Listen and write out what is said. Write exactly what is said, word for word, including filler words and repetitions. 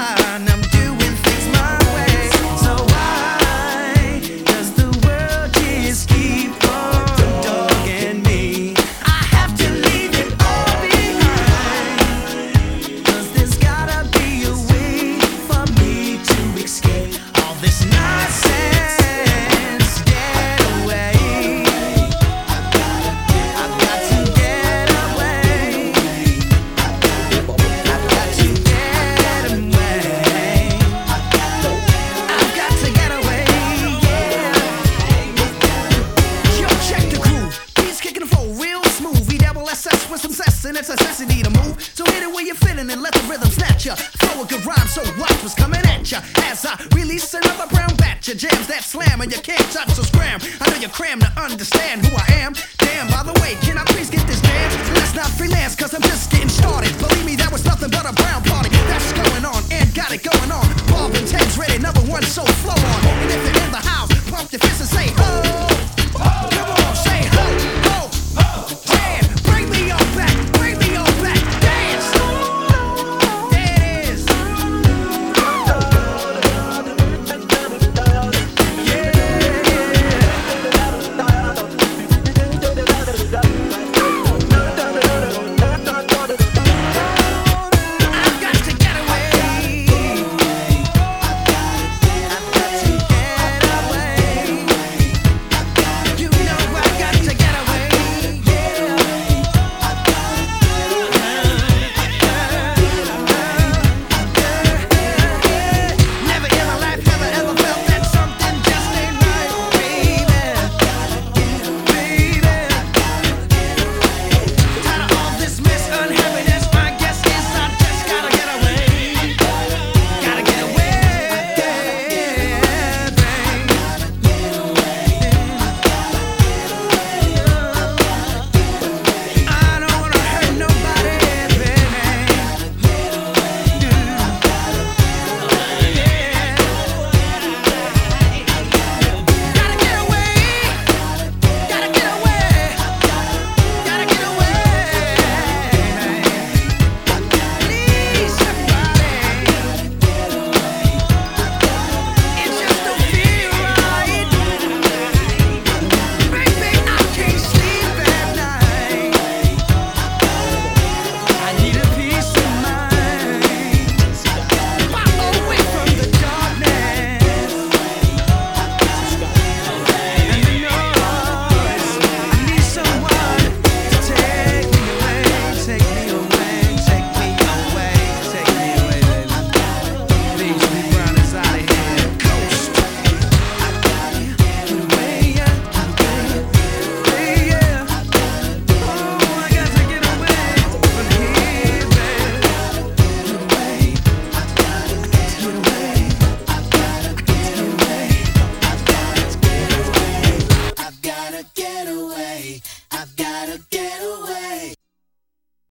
and I'm doing things my way. So why does the world just keep on dogging me? I have to leave it all behind, 'cause there's gotta be a way for me to escape all this nonsense. Get away. I've got to get away. I've got to get away. I've got to get away, yeah. Yo, check the groove. Beats kicking the flow real smooth. E double S S with some cess, and it's a necessity to move. So hit it where you're feeling and let the rhythm snatch ya. Throw a good rhyme, so watch what's coming at ya. As I release another brown batch of jams that slam and you can't touch, so scram. I know you're crammed to understand who I am. Damn, by the way, can I please get this jam? Let's not freelance, 'cause I'm just getting started. Believe me, that was nothing but a brown party that's going on and